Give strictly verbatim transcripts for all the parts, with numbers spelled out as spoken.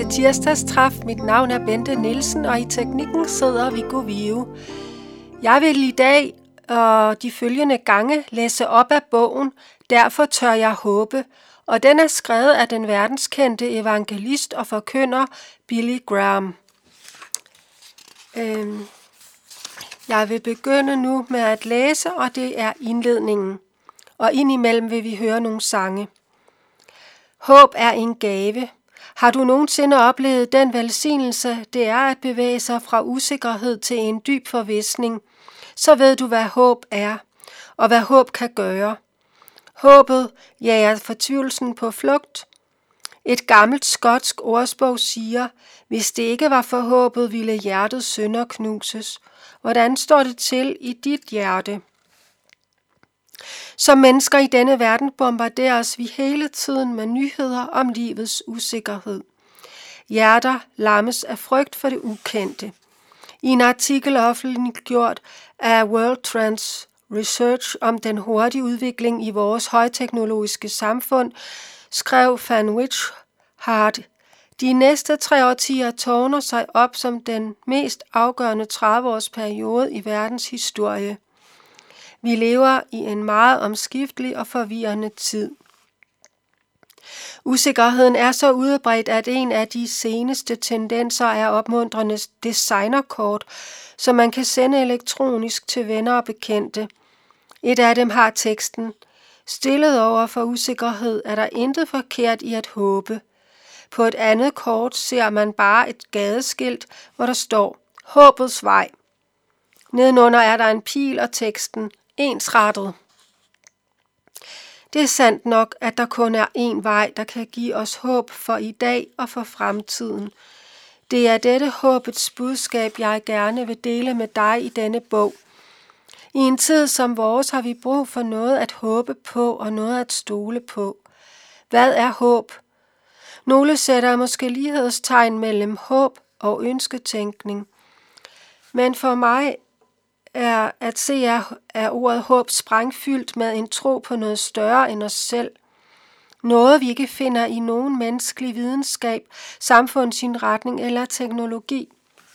tirsdagstræf. Mit navn er Bente Nielsen, og i teknikken sidder Viggo Vive. Jeg vil i dag og de følgende gange læse op af bogen Derfor tør jeg håbe, og den er skrevet af den verdenskendte evangelist og forkynder Billy Graham. Øhm, jeg vil begynde nu med at læse, og det er indledningen. Og indimellem vil vi høre nogle sange. Håb er en gave. Har du nogensinde oplevet den velsignelse, det er at bevæge sig fra usikkerhed til en dyb forvisning, så ved du, hvad håb er, og hvad håb kan gøre. Håbet jager fortvivlelsen på flugt. Et gammelt skotsk ordsprog siger, hvis det ikke var for håbet, ville hjertets synder knuses. Hvordan står det til i dit hjerte? Som mennesker i denne verden bombarderes vi hele tiden med nyheder om livets usikkerhed. Hjerter lammes af frygt for det ukendte. I en artikel offentliggjort af World Trends Research om den hurtige udvikling i vores højteknologiske samfund, skrev Van Witchhart, de næste tre årtier tårner sig op som den mest afgørende tredive-års periode i verdens historie. Vi lever i en meget omskiftelig og forvirrende tid. Usikkerheden er så udbredt, at en af de seneste tendenser er opmuntrende designerkort, som man kan sende elektronisk til venner og bekendte. Et af dem har teksten: stillet over for usikkerhed er der intet forkert i at håbe. På et andet kort ser man bare et gadeskilt, hvor der står håbets vej. Nedenunder er der en pil og teksten ensrettet. Det er sandt nok, at der kun er én vej, der kan give os håb for i dag og for fremtiden. Det er dette håbets budskab, jeg gerne vil dele med dig i denne bog. I en tid som vores har vi brug for noget at håbe på og noget at stole på. Hvad er håb? Nogle sætter måske lighedstegn mellem håb og ønsketænkning. Men for mig er at se er, er ordet håb sprængfyldt med en tro på noget større end os selv. Noget vi ikke finder i nogen menneskelig videnskab, samfundsindretning eller teknologi.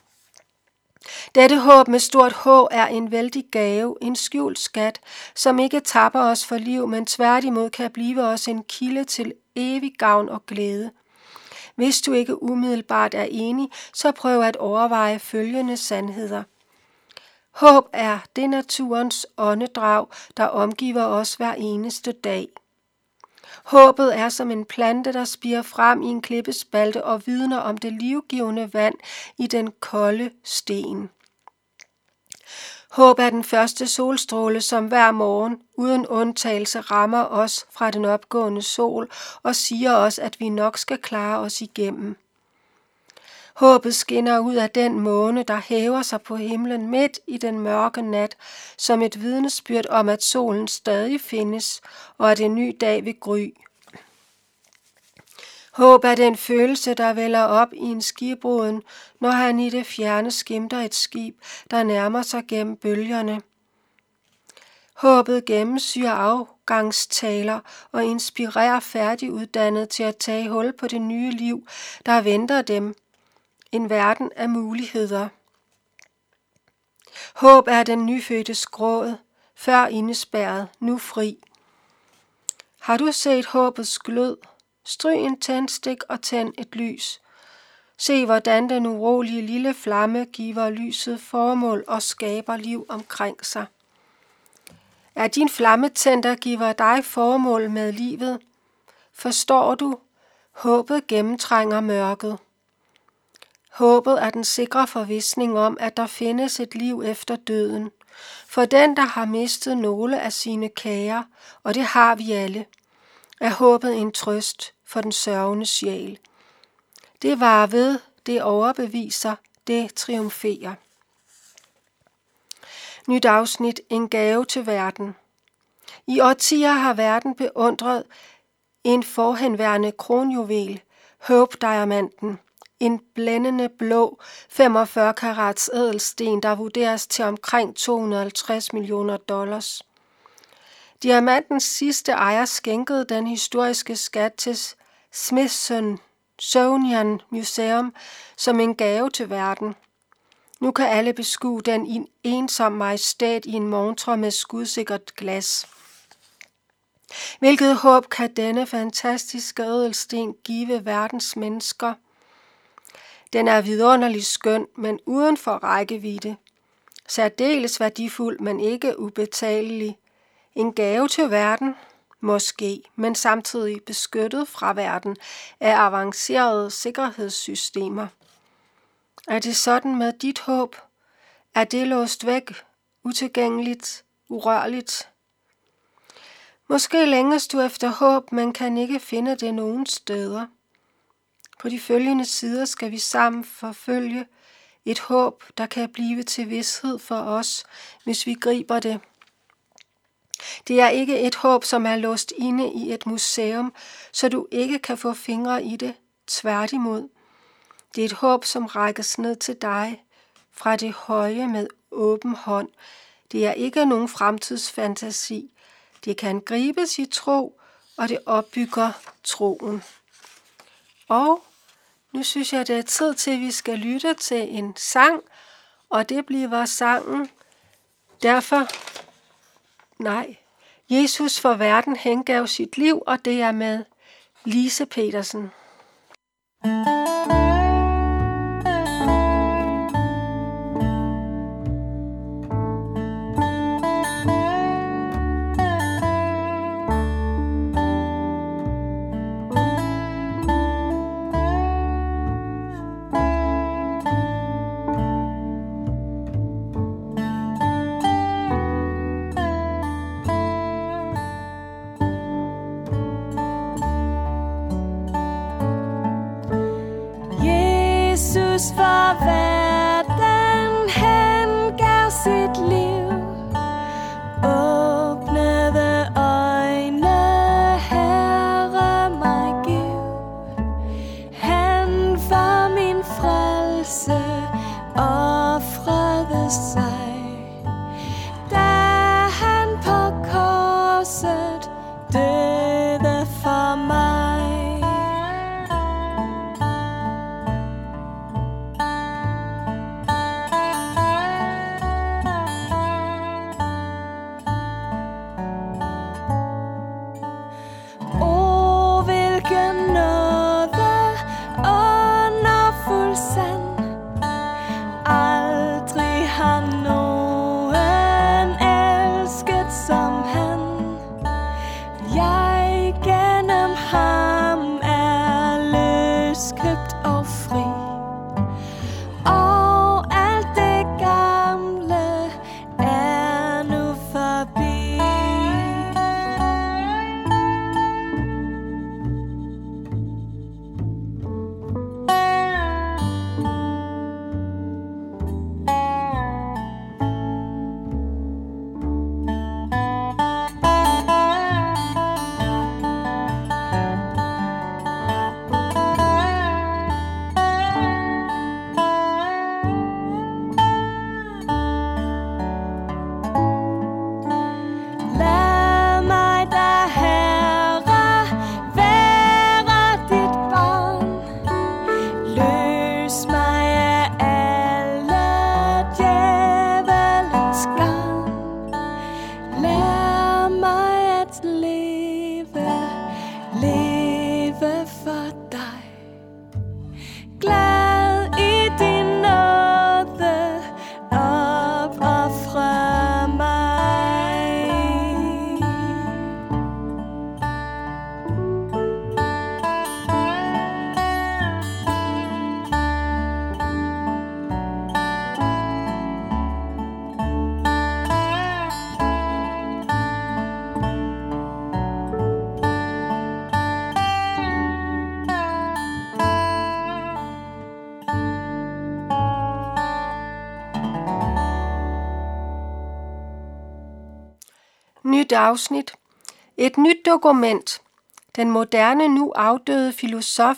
Dette håb med stort H er en vældig gave, en skjult skat, som ikke tapper os for liv, men tværtimod kan blive os en kilde til evig gavn og glæde. Hvis du ikke umiddelbart er enig, så prøv at overveje følgende sandheder. Håb er det naturens åndedrag, der omgiver os hver eneste dag. Håbet er som en plante, der spirer frem i en klippespalte og vidner om det livgivende vand i den kolde sten. Håb er den første solstråle, som hver morgen uden undtagelse rammer os fra den opgående sol og siger os, at vi nok skal klare os igennem. Håbet skinner ud af den måne, der hæver sig på himlen midt i den mørke nat, som et vidnesbyrd om, at solen stadig findes, og at en ny dag vil gry. Håb er den følelse, der vælger op i en skibbruden, når han i det fjerne skimter et skib, der nærmer sig gennem bølgerne. Håbet gennemsyrer afgangstaler og inspirerer færdiguddannet til at tage hul på det nye liv, der venter dem. En verden af muligheder. Håb er den nyfødte gråd, før indespærret, nu fri. Har du set håbets glød? Stryg en tændstik og tænd et lys. Se, hvordan den urolige lille flamme giver lyset formål og skaber liv omkring sig. Er din flamme tændt, der giver dig formål med livet? Forstår du? Håbet gennemtrænger mørket. Håbet er den sikre forvisning om, at der findes et liv efter døden. For den, der har mistet nogle af sine kære, og det har vi alle, er håbet en trøst for den sørgende sjæl. Det varer ved, det overbeviser, det triumferer. Nyt afsnit: en gave til verden. I årtier har verden beundret en forhenværende kronjuvel, Hope-diamanten. En blændende blå femogfyrre karats ædelsten, der vurderes til omkring to hundrede og halvtreds millioner dollars. Diamantens sidste ejer skænkede den historiske skat til Smithson Smithsonian Museum som en gave til verden. Nu kan alle beskue den i en ensom majestæt i en montre med skudsikkert glas. Hvilket håb kan denne fantastiske ædelsten give verdens mennesker? Den er vidunderlig skøn, men uden for rækkevidde. Særdeles værdifuld, men ikke ubetalelig. En gave til verden? Måske, men samtidig beskyttet fra verden af avancerede sikkerhedssystemer. Er det sådan med dit håb? Er det låst væk, utilgængeligt, urørligt? Måske længes du efter håb, men kan ikke finde det nogen steder. På de følgende sider skal vi sammen forfølge et håb, der kan blive til vished for os, hvis vi griber det. Det er ikke et håb, som er låst inde i et museum, så du ikke kan få fingre i det. Tværtimod. Det er et håb, som rækkes ned til dig fra det høje med åben hånd. Det er ikke nogen fremtidsfantasi. Det kan gribes i tro, og det opbygger troen. Og nu synes jeg, det er tid til, at vi skal lytte til en sang, og det bliver sangen. Derfor, nej, Jesus for verden hengav sit liv, og det er med Lise Petersen. Jesus for verden hengav sit liv, åbnede øjne, Herre mig giv. Han for min frelse ofrede sig, da han på korset døde for mig. Nyt afsnit. Et nyt dokument. Den moderne, nu afdøde filosof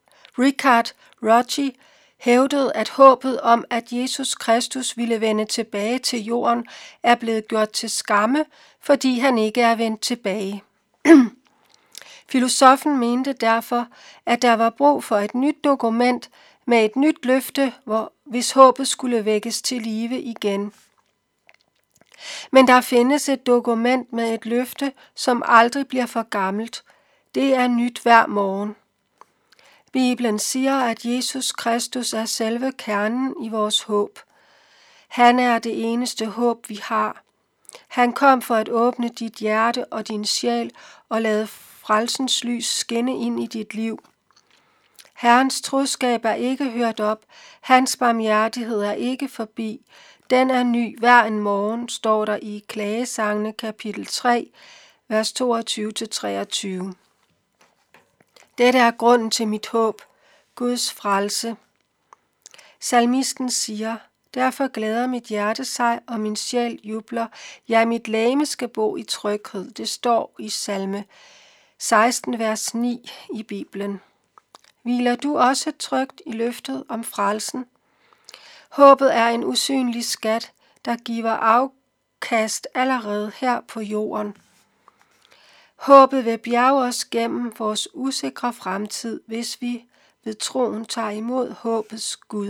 Richard Rorty hævdede, at håbet om, at Jesus Kristus ville vende tilbage til jorden, er blevet gjort til skamme, fordi han ikke er vendt tilbage. Filosoffen mente derfor, at der var brug for et nyt dokument med et nyt løfte, hvor, hvis håbet skulle vækkes til live igen. Men der findes et dokument med et løfte, som aldrig bliver for gammelt. Det er nyt hver morgen. Bibelen siger, at Jesus Kristus er selve kernen i vores håb. Han er det eneste håb, vi har. Han kom for at åbne dit hjerte og din sjæl og lade frelsens lys skinne ind i dit liv. Herrens troskab er ikke hørt op. Hans barmhjertighed er ikke forbi. Den er ny hver en morgen, står der i Klagesangene kapitel tre, vers toogtyve til treogtyve. Dette er grunden til mit håb, Guds frelse. Salmisten siger, derfor glæder mit hjerte sig, og min sjæl jubler. Ja, mit legeme skal bo i tryghed. Det står i salme seksten, vers ni i Bibelen. Hviler du også trygt i løftet om frelsen? Håbet er en usynlig skat, der giver afkast allerede her på jorden. Håbet vil bjerge os gennem vores usikre fremtid, hvis vi ved troen tager imod håbets Gud.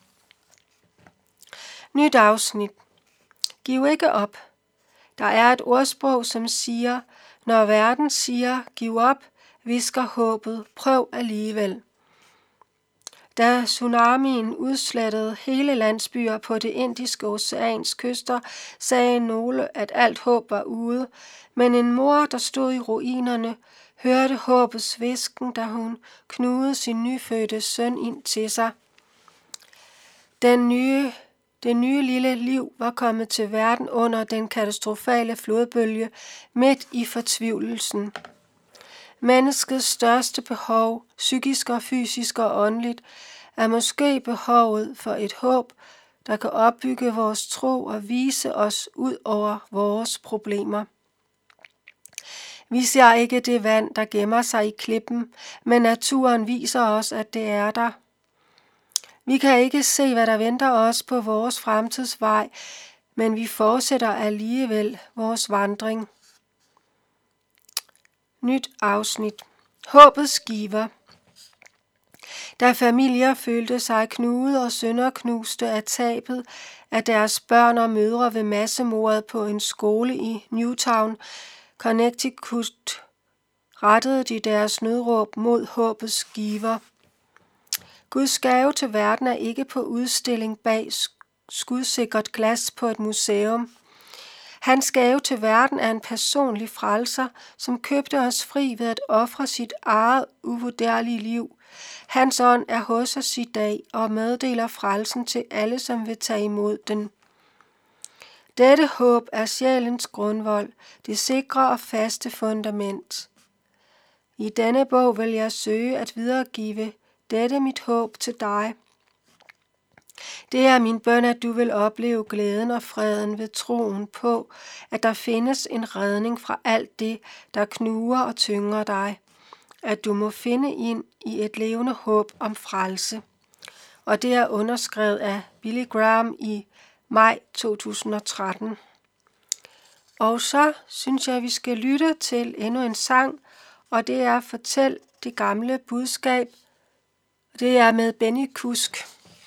Nyt afsnit. Giv ikke op. Der er et ordsprog, som siger, når verden siger, giv op, visker håbet, prøv alligevel. Da tsunamien udslettede hele landsbyer på det indiske oceans kyster, sagde nogle, at alt håb var ude, men en mor, der stod i ruinerne, hørte håbets hvisken, da hun knugede sin nyfødte søn ind til sig. Den nye, det nye lille liv var kommet til verden under den katastrofale flodbølge midt i fortvivlelsen. Menneskets største behov, psykisk og fysisk og åndeligt, er måske behovet for et håb, der kan opbygge vores tro og vise os ud over vores problemer. Vi ser ikke det vand, der gemmer sig i klippen, men naturen viser os, at det er der. Vi kan ikke se, hvad der venter os på vores fremtidsvej, men vi fortsætter alligevel vores vandring. Nyt afsnit. Håbets giver. Da familier følte sig knuget og sønderknuste af tabet af deres børn og mødre ved massemordet på en skole i Newtown, Connecticut, rettede de deres nødråb mod håbets giver. Guds gave til verden er ikke på udstilling bag skudsikkert glas på et museum. Hans gave til verden er en personlig frelser, som købte os fri ved at ofre sit eget uvurderlige liv. Hans ånd er hos os i dag og meddeler frelsen til alle, som vil tage imod den. Dette håb er sjælens grundvold, det sikre og faste fundament. I denne bog vil jeg søge at videregive dette mit håb til dig. Det er min bøn, at du vil opleve glæden og freden ved troen på, at der findes en redning fra alt det, der knuger og tynger dig. At du må finde ind i et levende håb om frelse. Og det er underskrevet af Billy Graham i maj to tusind og tretten. Og så synes jeg, at vi skal lytte til endnu en sang, og det er Fortæl det gamle budskab. Det er med Benny Kusk.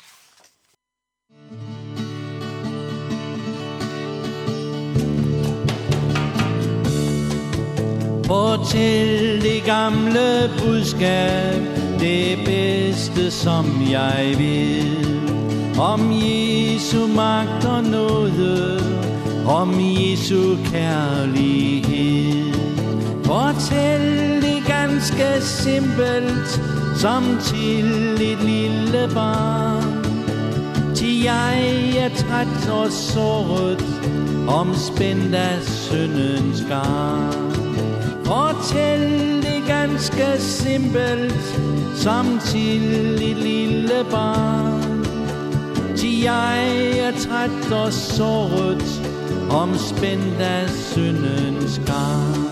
Fortæl det gamle budskab, det bedste som jeg ved, om Jesu magt og nåde, om Jesu kærlighed. Fortæl det ganske simpelt, som til et lille barn. Til jeg er træt og såret, omspændt af syndens garn. Fortæl det ganske simpelt, som til et lille barn. Til jeg er træt og såret, omspændt af syndens garn.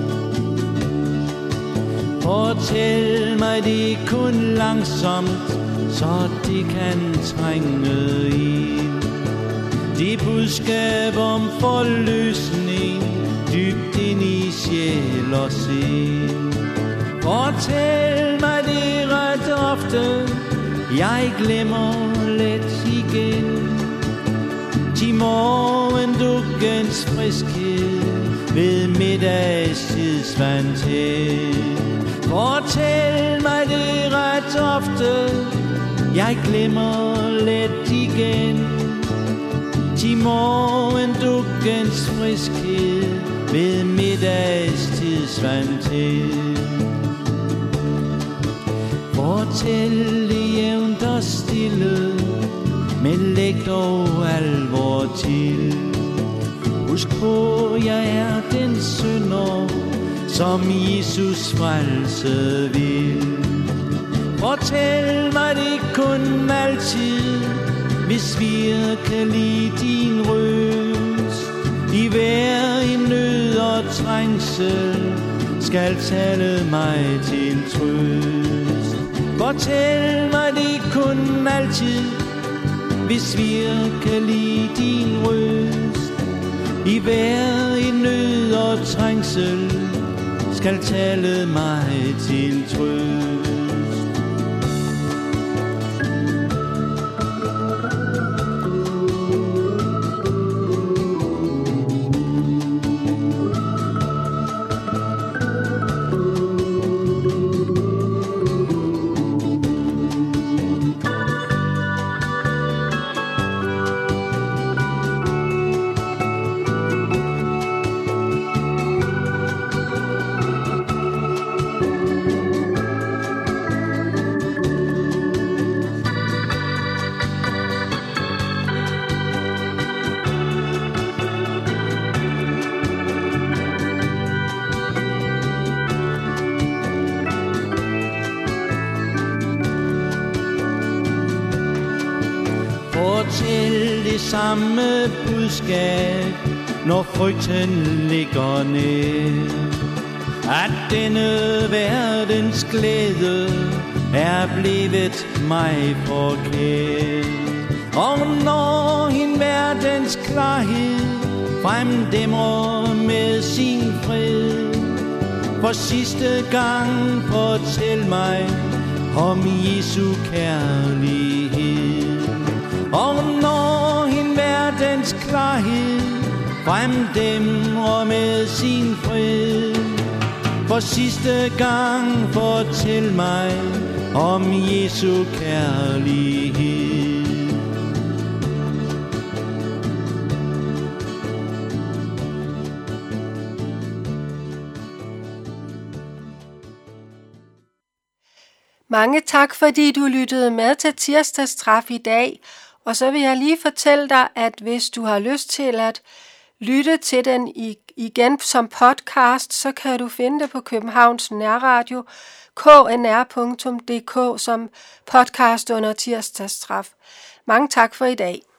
Fortæl mig det kun langsomt, så det kan trænge ind. Det budskab om forløsning, dybt ind i sjæl og sind. Fortæl mig det ret ofte, jeg glemmer let igen. Til morgendukkens friskhed ved middagstid svandt hen. Fortæl mig det ret ofte, jeg glemmer let igen. Til morgendukkens friskhed ved middagstid svandt hen. Fortæl det jævnt og stille, men læg dog alvor til. Husk på, jeg er den synder, som Jesus frelse vil. Fortæl mig det kun altid, hvis virkelig din røst i hver i nød og trængsel skal tale mig til trøst. Fortæl mig det kun altid, hvis virkelig din røst i hver i nød og trængsel skal tale mig til trøst. Fortæl det samme budskab, når frygten ligger ned. At denne verdens glæde er blevet mig forkert. Og når en verdens klarhed fremdæmmer med sin fred, for sidste gang fortæl mig om Jesu kærlighed. Og når en verdens klarhed fremdæmmer med sin fred, for sidste gang fortæl mig om Jesu kærlighed. Mange tak, fordi du lyttede med til Tirsdagstræf i dag. Og så vil jeg lige fortælle dig, at hvis du har lyst til at lytte til den igen som podcast, så kan du finde det på Københavns Nærradio, k n r punktum d k, som podcast under Tirsdagstræf. Mange tak for i dag.